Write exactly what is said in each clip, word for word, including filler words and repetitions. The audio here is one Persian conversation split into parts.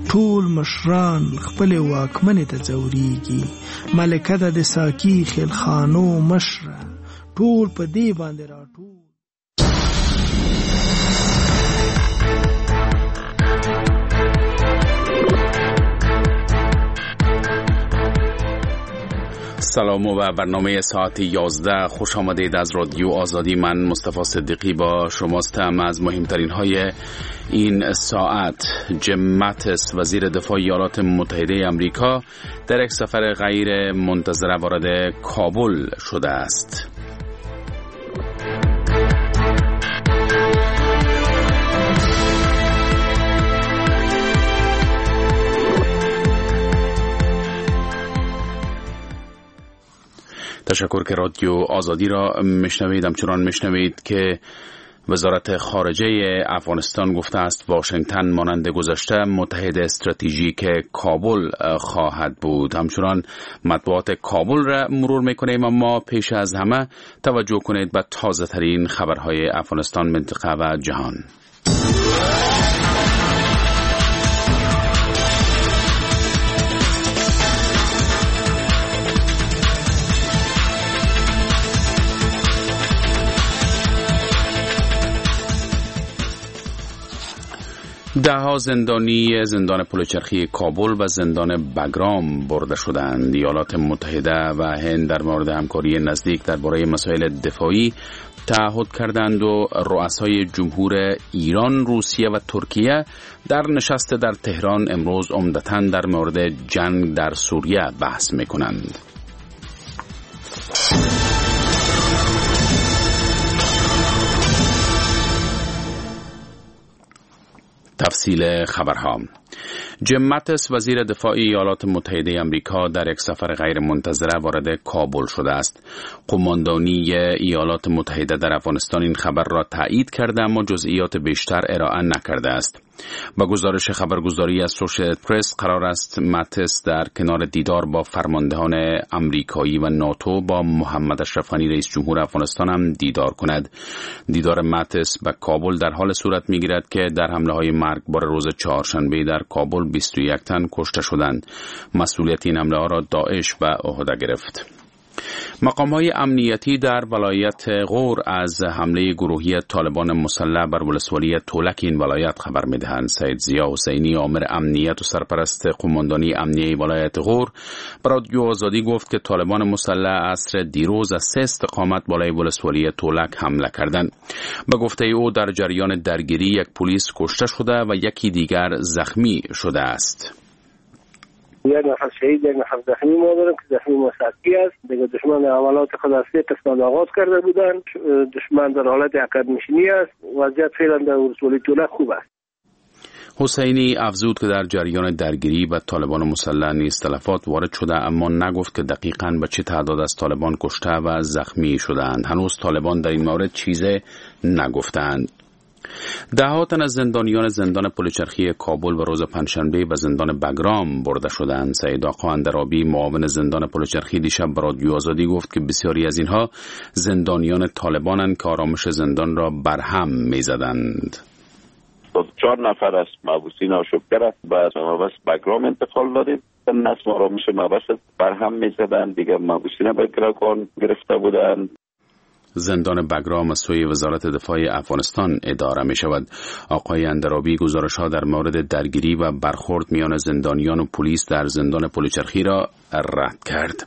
ټول مشران خپل واکمنې ته ځوريږي. ملکه د ساکی خلخانو مشره ټول په دې باندې راټول. سلام و برنامه ساعت یازده خوش آمدید از رادیو آزادی. من مصطفی صدیقی با شماستم. از مهمترین های این ساعت: جیم ماتیس وزیر دفاع ایالات متحده آمریکا در یک سفر غیر منتظره وارد کابل شده است. تشکر که رادیو آزادی را میشنوید. همچنان میشنوید که وزارت خارجه افغانستان گفته است واشنگتن مانند گذشته متحد استراتژیک کابل خواهد بود. همچنان مطبوعات کابل را مرور میکنیم، اما پیش از همه توجه کنید به تازه ترین خبرهای افغانستان، منطقه و جهان. ده ها زندانی زندان پلچرخی کابل و زندان بگرام برده شدند. ایالات متحده و هند در مورد همکاری نزدیک درباره مسائل دفاعی تعهد کردند و رؤسای جمهور ایران، روسیه و ترکیه در نشست در تهران امروز عمدتاً در مورد جنگ در سوریه بحث می‌کنند. تفصیل خبرها: جیم ماتیس وزیر دفاع ایالات متحده آمریکا در یک سفر غیر منتظره وارد کابل شده است. قماندانی ایالات متحده در افغانستان این خبر را تایید کرده اما جزئیات بیشتر ارائه نکرده است. با گزارش خبرگزاری اسوسییتد پرس قرار است ماتیس در کنار دیدار با فرماندهان آمریکایی و ناتو با محمد اشرف غنی رئیس جمهور افغانستان هم دیدار کند. دیدار ماتیس به کابل در حال صورت می‌گیرد که در حمله‌های مرگبار روز چهارشنبه در کابل بیست و یک تن کشته شدند. مسئولیت این حمله‌ها را داعش به عهده گرفت. مقام‌های امنیتی در ولایت غور از حمله گروهی طالبان مسلح بر ولسوالی تولک این ولایت خبر می‌دهند. سید ضیا حسینی آمر امنیت و سرپرست قماندانی امنیه ولایت غور به رادیو آزادی گفت که طالبان مسلح عصر دیروز از سه استقامت بالای ولسوالی تولک حمله کردند. به گفته او در جریان درگیری یک پلیس کشته شده و یکی دیگر زخمی شده است. یک نفر شهید، یک نفر زخمی ما داریم که زخمی ما سطحی است. دیگه دشمن عملات خود از سه قسمت آغاز کرده بودند. دشمن در حالت عقب نشینی است. وضعیت فعلا در ولسوالی تولک خوب است. حسینی افزود که در جریان درگیری با طالبان مسلح نیز تلفات وارد شده، اما نگفت که دقیقاً به چه تعداد از طالبان کشته و زخمی شدند. هنوز طالبان در این مورد چیزی نگفتند. ده ها تن از زندانیان زندان پلچرخی کابل و روز پنجشنبه به زندان بگرام برده شدند. سعید آقا اندرابی معاون زندان پلچرخی دیشب به رادیو آزادی گفت که بسیاری از اینها زندانیان طالبانند که آرامش زندان را برهم می‌زدند. چهار نفر از محبوسین آشوبگر به مبحث بگرام انتقال دادیم. نظم آرامش مبحث برهم می‌زدند. دیگر محبوسین به گروگان گرفته بودند. زندان بگرام از سوی وزارت دفاع افغانستان اداره می شود. آقای اندرابی گزارش ها در مورد درگیری و برخورد میان زندانیان و پلیس در زندان پلچرخی را رد کرد.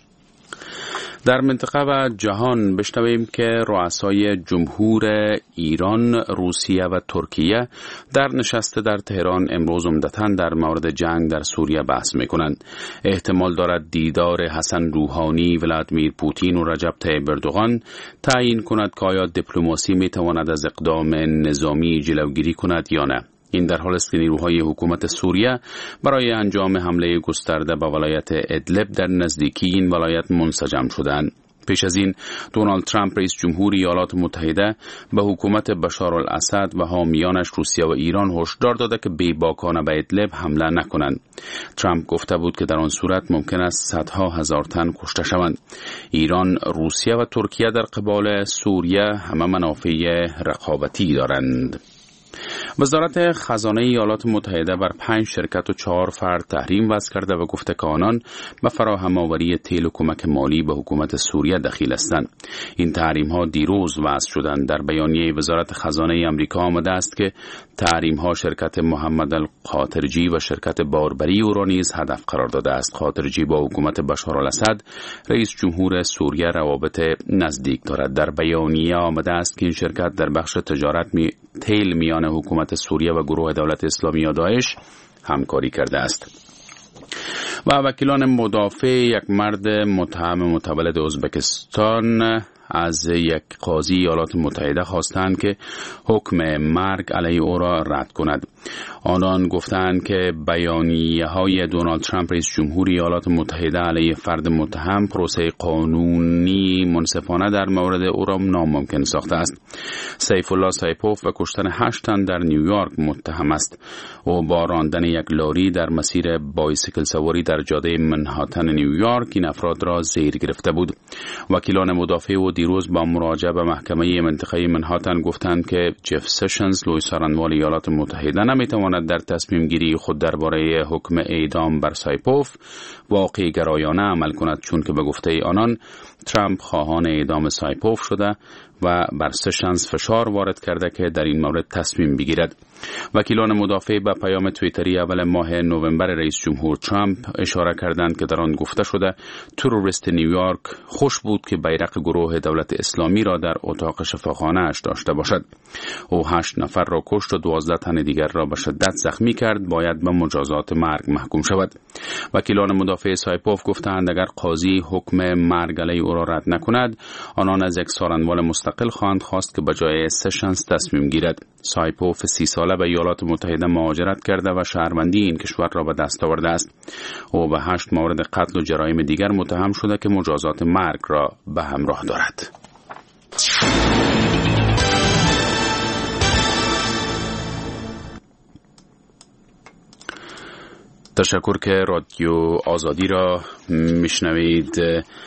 در منطقه و جهان بشنویم که رؤسای جمهور ایران، روسیه و ترکیه در نشست در تهران امروز عمدتاً در مورد جنگ در سوریه بحث می‌کنند. احتمال دارد دیدار حسن روحانی، ولادیمیر پوتین و رجب طیب اردوغان تعیین کند که آیا دیپلماسی می‌تواند از اقدام نظامی جلوگیری کند یا نه. این در حال است که نیروهای حکومت سوریه برای انجام حمله گسترده به ولایت ادلب در نزدیکی این ولایت منسجم شدند. پیش از این دونالد ترامپ رئیس جمهور ایالات متحده به حکومت بشار الاسد و حامیانش روسیه و ایران هشدار داده که بیباکانه به ادلب حمله نکنند. ترامپ گفته بود که در آن صورت ممکن است صدها هزار تن کشته شوند. ایران، روسیه و ترکیه در قبال سوریه همه منافع رقابتی دارند. وزارت خزانه ایالات متحده بر پنج شرکت و چهار فرد تحریم وضع کرده و گفته که آنان به فراهم آوری تیل و کمک مالی به حکومت سوریه دخیل هستند. این تحریم ها دیروز وضع شدند. در بیانیه وزارت خزانه آمریکا آمده است که تحریم ها شرکت محمد القاطرجی و شرکت باربری او را نیز هدف قرار داده است. قاطرجی با حکومت بشار الاسد رئیس جمهور سوریه روابط نزدیک دارد. در بیانیه آمده است که این شرکت در بخش تجارت می تیل میان حکومت سوریه و گروه دولت اسلامی یا داعش همکاری کرده است. و وکیلان مدافع یک مرد متهم متولد ازبکستان از یک قاضی ایالات متحده خواستند که حکم مرگ علیه او را رد کند. آنان گفتند که بیانیه های دونالد ترامپ رئیس جمهور ایالات متحده علیه فرد متهم پروسه قانونی منصفانه در مورد او را ناممکن ساخته است. سیف الله سایپوف و کشتن هشت تن در نیویورک متهم است. او با راندن یک لاری در مسیر بایسیکل سواری در جاده منهاتن نیویورک این افراد را زیر گرفته بود. وکیلان مدافع او دیروز با مراجعه به محکمه منطقه منهاتن گفتند که جف سشنز لوی سارنوال ایالات متحده نمیتواند در تصمیم گیری خود درباره حکم اعدام بر سایپوف واقعی گرایانه عمل کند، چون که به گفته آنان ترامپ خواهان اعدام سایپوف شده و بر سشنز فشار وارد کرده که در این مورد تصمیم بگیرد. وکیلان مدافع به پیام توییتری اول ماه نوامبر رئیس جمهور ترامپ اشاره کردند که در آن گفته شده تروریست نیویورک خوش بود که بیرق گروه دولت اسلامی را در اتاق شفاخانه اش داشته باشد. او هشت نفر را کشت و دوازده تن دیگر را به شدت زخمی کرد، باید به مجازات مرگ محکوم شود. وکیلان مدافع سایپوف گفتند اگر قاضی حکم مرگ علیه او را رد نکند، آنان از یک سارنوال مستقل خواهند خواست که به جای سشنز تصمیم گیرد. سایپوف سی ساله به ایالات متحده مهاجرت کرده و شهروندی این کشور را به دست آورده است. او به هشت مورد قتل و جرایم دیگر متهم شده که مجازات مرگ را به همراه دارد. تشکر که رادیو آزادی را میشنوید.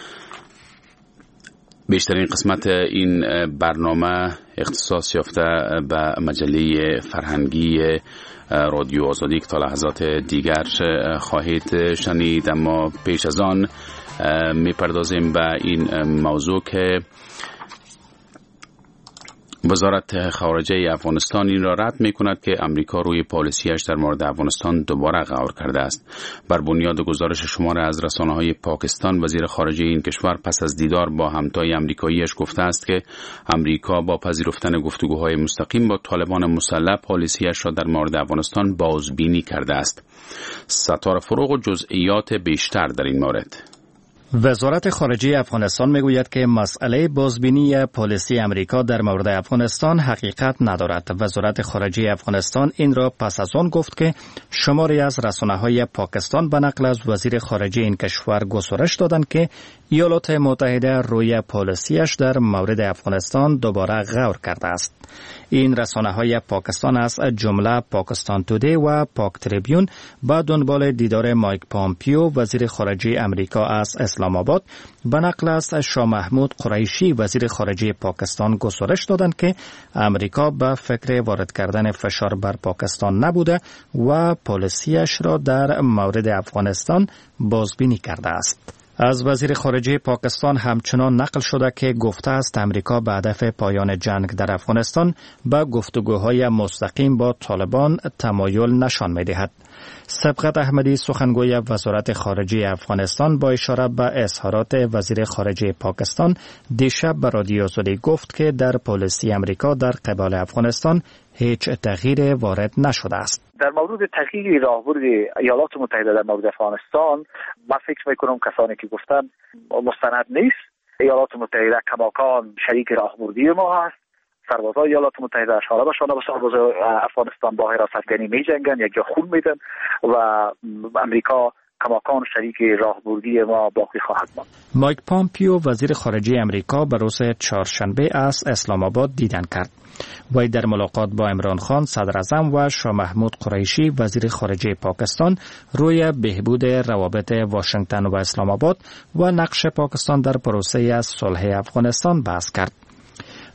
بیشترین قسمت این برنامه اختصاص یافته به مجله فرهنگی رادیو آزادی که تا لحظات دیگر خواهید شنید، اما پیش از آن میپردازیم به این موضوع که وزارت خارجه افغانستان این را رد می کند که امریکا روی پالیسیش در مورد افغانستان دوباره غور کرده است. بر بنیاد گزارش شمار از رسانه‌های پاکستان، وزیر خارجه این کشور پس از دیدار با همتای امریکاییش گفته است که امریکا با پذیرفتن گفتگوهای مستقیم با طالبان مسلح پالیسیش را در مورد افغانستان بازبینی کرده است. ستاره فروغ و جزئیات بیشتر در این مورد. وزارت خارجه افغانستان میگوید که مسئله بازبینی پالیسی امریکا در مورد افغانستان حقیقت ندارد. وزارت خارجه افغانستان این را پس از آن گفت که شماری از رسانه‌های پاکستان به نقل از وزیر خارجه این کشور گزارش دادند که ایالات متحده روی پالیسیش در مورد افغانستان دوباره غور کرده است. این رسانه‌های پاکستان از جمله پاکستان تودی و پاک تریبیون با دنبال دیدار مایک پامپیو وزیر خارجه امریکا از اسلام آباد به نقل از شاه محمود قریشی وزیر خارجه پاکستان گزارش دادند که امریکا به فکر وارد کردن فشار بر پاکستان نبوده و پالیسیش را در مورد افغانستان بازبینی کرده است. از وزیر خارجه پاکستان همچنان نقل شده که گفته است امریکا به هدف پایان جنگ در افغانستان به گفتگوهای مستقیم با طالبان تمایل نشان می‌دهد. سبقت احمدی سخنگوی وزارت خارجه افغانستان با اشاره به اظهارات وزیر خارجه پاکستان دیشب به رادیو آزادی گفت که در پالیسی امریکا در قبال افغانستان هیچ تغییر وارد نشده است. در مورد تغییر راهبرد ایالات متحده در مورد افغانستان من فکر میکنم کسانی که گفتن مستند نیست. ایالات متحده کماکان شریک راهبردی ما هست. سربازای ایالات متحده اشاره به شانه به سربازای افغانستان با حراستگری می جنگن، یک جا خون میدن و امریکا کماکان شریک راهبردی ما باقی خواهد ماند. مایک پامپیو وزیر خارجه امریکا به روز چهارشنبه از اسلام آباد دیدن کرد. وی در ملاقات با عمران خان صدر اعظم و شاه محمود قریشی وزیر خارجه پاکستان روی بهبود روابط واشنگتن و اسلام آباد و نقش پاکستان در پروسه صلح افغانستان بحث کرد.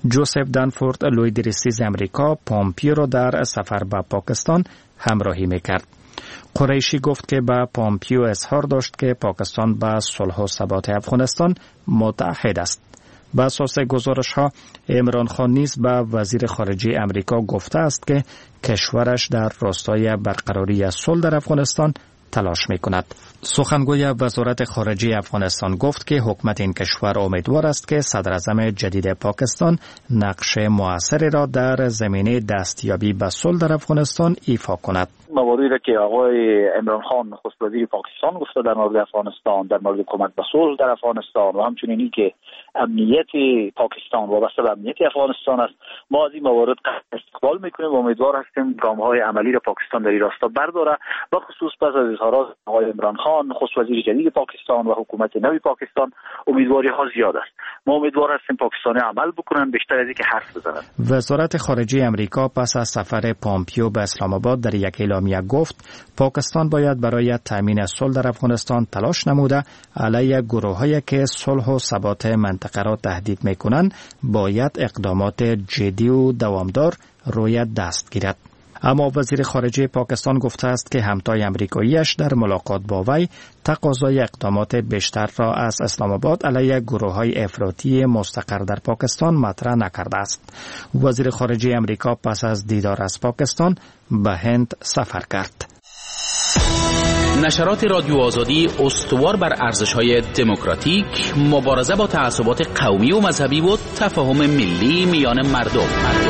جوزف دنفورد لوی رئیس امریکا پامپیو را در سفر به پاکستان همراهی میکرد. قریشی گفت که به پامپیو اظهار داشت که پاکستان به صلح و ثبات افغانستان متعهد است. به اساس گزارش ها عمران خان نیز به وزیر خارجه امریکا گفته است که کشورش در راستای برقراری صلح در افغانستان تلاش می کند. سخنگوی وزارت خارجه افغانستان گفت که حکومت این کشور امیدوار است که صدر اعظم جدید پاکستان نقش موثری را در زمینه دستیابی به صلح در افغانستان ایفا کند. مواردی را که آقای عمران خان نخست وزیر پاکستان گفته در مورد افغانستان، در مورد کمک به صلح در افغانستان و همچنین این که امنیت پاکستان وابسته به امنیت افغانستان است، ما از این موارد استقبال میکنیم و امیدوار هستیم گام‌های عملی را پاکستان در این راستا برداره. به خصوص پس از اظهارات آقای عمران خان نخست وزیر جدید پاکستان و حکومت نوی پاکستان امیدواری ها زیاد است. ما امیدوار هستیم پاکستانی عمل بکنن بیشتر از اینکه حرف بزنن. وزارت خارجه امریکا پس از سفر پامپیو به اسلام آباد در یک اعلامیه گفت پاکستان باید برای تامین صلح در افغانستان تلاش نموده علیه گروه‌هایی که صلح و ثبات منطقه را تهدید می‌کنند باید اقدامات جدی و دوامدار روی دست گیرد. اما وزیر خارجه پاکستان گفته است که همتای امریکاییش در ملاقات با وی تقاضای اقدامات بیشتر را از اسلام آباد علیه گروه‌های افراطی مستقر در پاکستان مطرح نکرده است. وزیر خارجه امریکا پس از دیدار از پاکستان به هند سفر کرد. نشرات رادیو آزادی استوار بر ارزش‌های دموکراتیک، مبارزه با تعصبات قومی و مذهبی و تفاهم ملی میان مردم.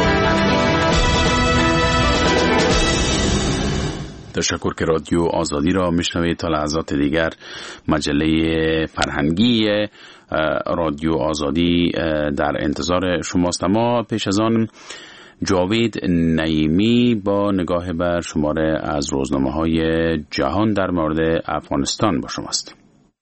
تشکر که رادیو آزادی را میشنوید. تا لحظات دیگر مجله فرهنگی رادیو آزادی در انتظار شماست. اما پیش از آن جاوید نعیمی با نگاه بر شماره از روزنامه‌های جهان در مورد افغانستان با شماست.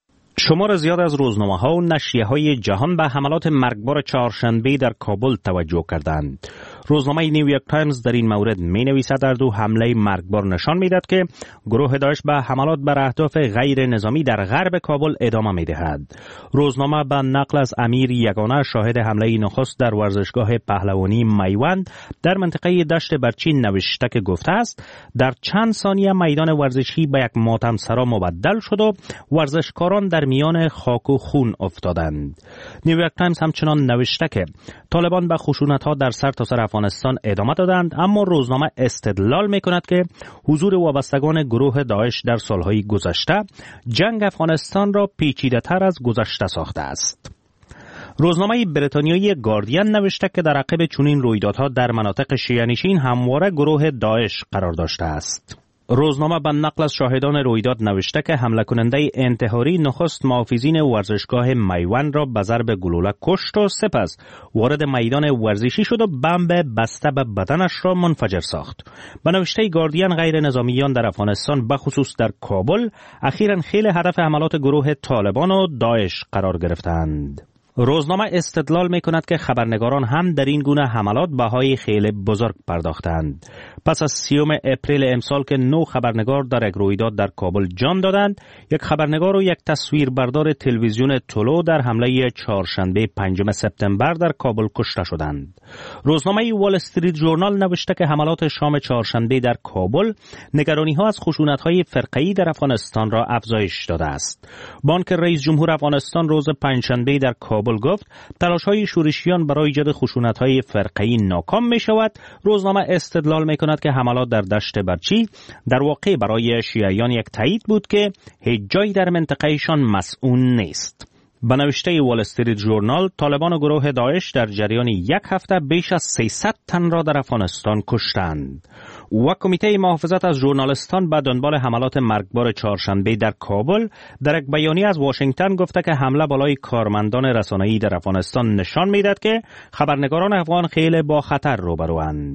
شمار زیاد از روزنامه‌ها و نشریه‌های جهان به حملات مرگبار چهارشنبه در کابل توجه کردند. روزنامه نیویورک تایمز در این مورد می‌نویسد در دو حمله مرگبار نشان می‌دهد که گروه داعش به حملات بر اهداف غیر نظامی در غرب کابل ادامه می‌دهد. روزنامه به نقل از امیر یگانه شاهد حمله نخست در ورزشگاه پهلوانی میوند در منطقه دشت برچین نوشته که گفته است در چند ثانیه میدان ورزشی به یک ماتم‌سرا مبدل شد و ورزشکاران در میان خاک و خون افتادند. نیویورک تایمز همچنان نوشته که طالبان به خشونت‌ها در سرتاسر افغانستان ادامه دادند، اما روزنامه استدلال می‌کند که حضور وابستگان گروه داعش در سالهای گذشته جنگ افغانستان را پیچیده‌تر از گذشته ساخته است. روزنامه بریتانیایی گاردین نوشته که در عقب چنین رویدادها در مناطق شیعه‌نشین همواره گروه داعش قرار داشته است. روزنامه به نقل از شاهدان رویداد نوشته که حمله کننده انتحاری نخست محافظین ورزشگاه میوند را به ضرب گلوله کشت و سپس وارد میدان ورزشی شد و بمب بسته به بدنش را منفجر ساخت. به نوشته گاردین غیر نظامیان در افغانستان به خصوص در کابل اخیراً خیلی هدف حملات گروه طالبان و داعش قرار گرفتند. روزنامه استدلال می کند که خبرنگاران هم در این گونه حملات بهای خیلی بزرگ پرداختند. پس از سیوم اپریل امسال که نه خبرنگار در یک رویداد در کابل جان دادند، یک خبرنگار و یک تصویربردار تلویزیون طلوع در حمله چهارشنبه پنجم سپتامبر در کابل کشته شدند. روزنامه وال استریت ژورنال نوشته که حملات شام چهارشنبه در کابل نگرانی‌ها از خشونت‌های فرقه‌ای در افغانستان را افزایش داده است. بانک رئیس جمهور افغانستان روز پنجشنبه در کابل گفت تلاش‌های شورشیان برای ایجاد خشونت‌های فرقه‌ای ناکام می‌شود. روزنامه استدلال می‌کند که حملات در دشت برچی در واقع برای شیعیان یک تایید بود که هیچ جایی در منطقه‌شان مسئول نیست. به نوشته وال استریت ژورنال، طالبان و گروه داعش در جریان یک هفته بیش از سیصد تن را در افغانستان کشتند. و کمیته محافظت از ژورنالیستان به دنبال حملات مرگبار چهارشنبه در کابل در یک بیانیه از واشنگتن گفته که حمله بالای کارمندان رسانه‌ای در افغانستان نشان می‌دهد که خبرنگاران افغان خیلی با خطر روبروند.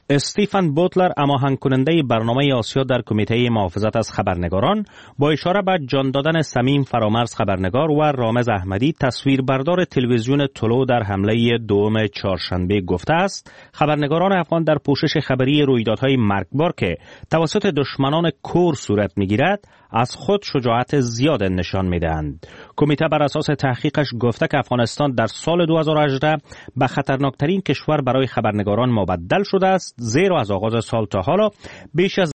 استیفن بوتلر، هماهنگ کننده برنامه آسیا در کمیته محافظت از خبرنگاران، با اشاره به جان دادن سمیم فرامرز خبرنگار و رامز احمدی تصویربردار تلویزیون طلوع در حمله دوم چهارشنبه گفته است خبرنگاران افغان در پوشش خبری رویدادهای مرگبار که توسط دشمنان کور صورت می‌گیرد از خود شجاعت زیاد نشان می‌دهند. کمیته بر اساس تحقیقش گفته که افغانستان در سال دو هزار و هجده به خطرناکترین کشور برای خبرنگاران مبدل شده است، زیرا از آغاز سال تا حالا بیش از